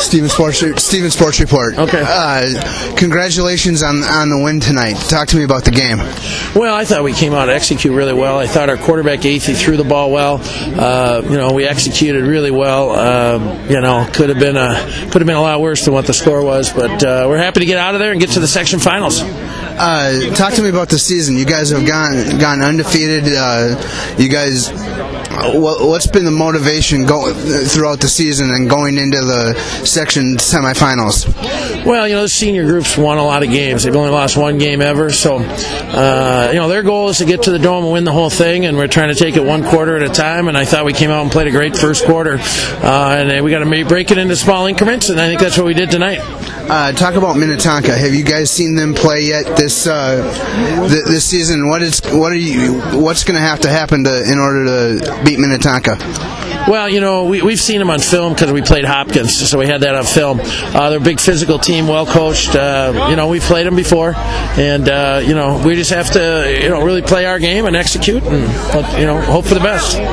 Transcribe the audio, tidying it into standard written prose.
Steven Sports Report. Okay. Congratulations on the win tonight. Talk to me about the game. Well, I thought we came out to execute really well. I thought our quarterback Athey threw the ball well. We executed really well. Could have been a lot worse than what the score was, but we're happy to get out of there and get to the section finals. Talk to me about the season. You guys have gone undefeated. What's been the motivation throughout the season and going into the section semifinals? Well, the senior group's won a lot of games. They've only lost one game ever, so their goal is to get to the Dome and win the whole thing, and we're trying to take it one quarter at a time. And I thought we came out and played a great first quarter, and we got to break it into small increments, and I think that's what we did tonight. Talk about Minnetonka. Have you guys seen them play yet this season? What's going to have to happen in order to beat Minnetonka? Well, we've seen them on film because we played Hopkins, so we had that on film. They're a big physical team, well coached. We've played them before, and we just have to really play our game and execute, and hope for the best.